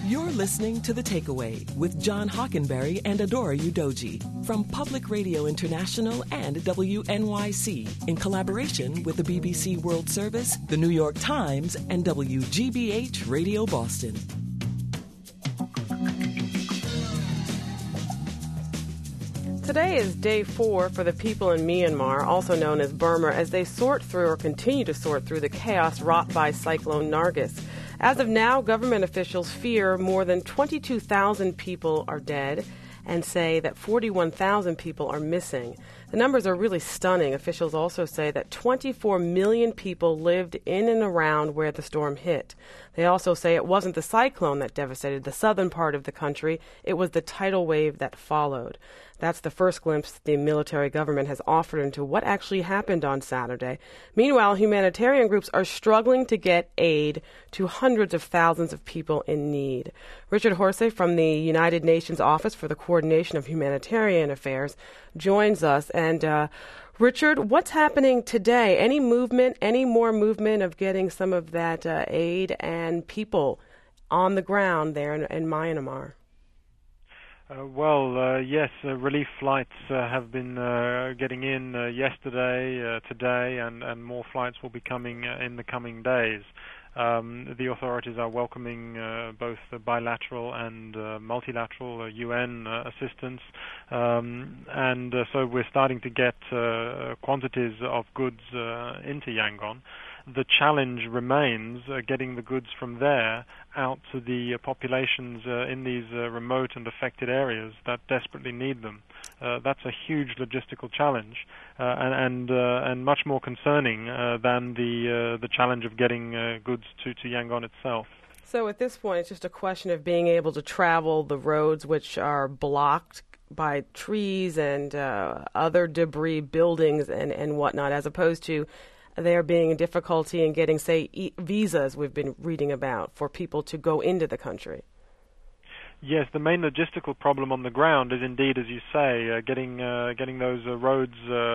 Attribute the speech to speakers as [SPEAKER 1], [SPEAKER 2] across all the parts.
[SPEAKER 1] You're listening to The Takeaway with John Hockenberry and Adora Udoji from Public Radio International and WNYC in collaboration with the BBC World Service, the New York Times, and WGBH Radio Boston.
[SPEAKER 2] Today is day 4 for the people in Myanmar, also known as Burma, as they sort through or continue to sort through the chaos wrought by Cyclone Nargis. As of now, government officials fear more than 22,000 people are dead and say that 41,000 people are missing. The numbers are really stunning. Officials also say that 24 million people lived in and around where the storm hit. They also say it wasn't the cyclone that devastated the southern part of the country. It was the tidal wave that followed. That's the first glimpse the military government has offered into what actually happened on Saturday. Meanwhile, humanitarian groups are struggling to get aid to hundreds of thousands of people in need. Richard Horsey from the United Nations Office for the Coordination of Humanitarian Affairs joins us. And Richard, what's happening today? Any more movement of getting some of that aid and people on the ground there in Myanmar?
[SPEAKER 3] Yes, relief flights have been getting in yesterday, today, and more flights will be coming in the coming days. The authorities are welcoming both the bilateral and multilateral UN assistance, and so we're starting to get quantities of goods into Yangon. The challenge remains getting the goods from there out to the populations in these remote and affected areas that desperately need them. That's a huge logistical challenge, and much more concerning than the challenge of getting goods to Yangon itself.
[SPEAKER 2] So at this point, it's just a question of being able to travel the roads which are blocked by trees and other debris, buildings and whatnot, as opposed to there being a difficulty in getting, say, visas we've been reading about for people to go into the country.
[SPEAKER 3] Yes, the main logistical problem on the ground is indeed, as you say, getting those roads,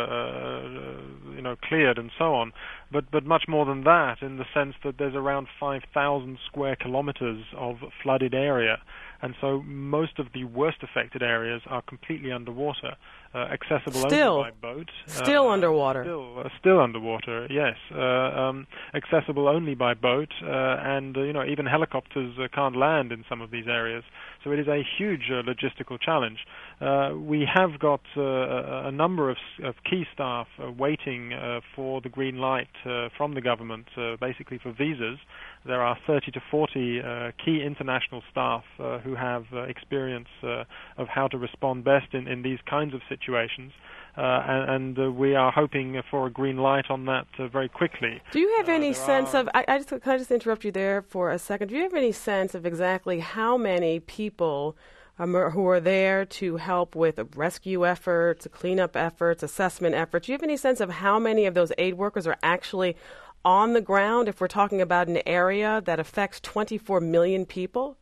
[SPEAKER 3] cleared and so on. But much more than that, in the sense that there's around 5,000 square kilometers of flooded area, and so most of the worst affected areas are completely underwater, accessible only by boat.
[SPEAKER 2] Still underwater.
[SPEAKER 3] Still underwater. Yes, accessible only by boat, and even helicopters can't land in some of these areas. So it is a huge logistical challenge. We have got a number of key staff waiting for the green light from the government, basically for visas. There are 30 to 40 key international staff who have experience of how to respond best in these kinds of situations. And we are hoping for a green light on that very quickly.
[SPEAKER 2] Do you have any sense of, can I just interrupt you there for a second? Do you have any sense of exactly how many people who are there to help with rescue efforts, cleanup efforts, assessment efforts? Do you have any sense of how many of those aid workers are actually on the ground if we're talking about an area that affects 24 million people?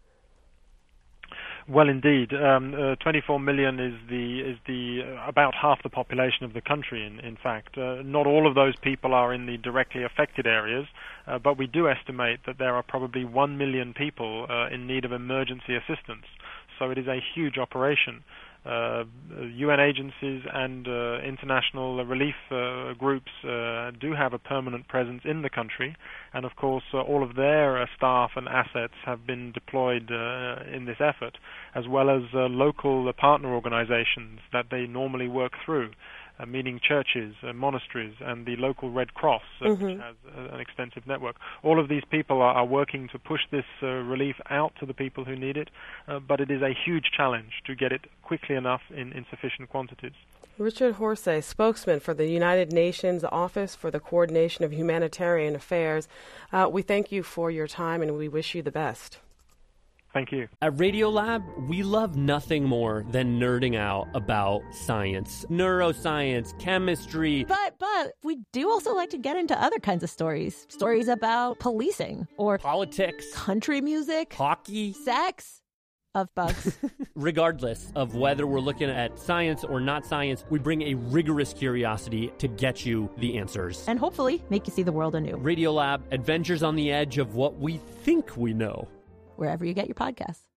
[SPEAKER 3] Well, indeed, 24 million is the about half the population of the country. In fact, not all of those people are in the directly affected areas, but we do estimate that there are probably 1 million people in need of emergency assistance. So it is a huge operation. UN agencies and international relief groups do have a permanent presence in the country, and of course all of their staff and assets have been deployed in this effort, as well as local partner organizations that they normally work through, meaning churches, monasteries, and the local Red Cross, which has an extensive network. All of these people are working to push this relief out to the people who need it, but it is a huge challenge to get it quickly enough in sufficient quantities.
[SPEAKER 2] Richard Horsey, spokesman for the United Nations Office for the Coordination of Humanitarian Affairs, we thank you for your time and we wish you the best.
[SPEAKER 3] Thank you.
[SPEAKER 4] At Radiolab, we love nothing more than nerding out about science, neuroscience, chemistry.
[SPEAKER 5] But we do also like to get into other kinds of stories. Stories about policing or
[SPEAKER 4] politics,
[SPEAKER 5] country music,
[SPEAKER 4] hockey,
[SPEAKER 5] sex, of bugs.
[SPEAKER 4] Regardless of whether we're looking at science or not science, we bring a rigorous curiosity to get you the answers.
[SPEAKER 5] And hopefully make you see the world anew.
[SPEAKER 4] Radiolab, adventures on the edge of what we think we know.
[SPEAKER 5] wherever you get your podcasts.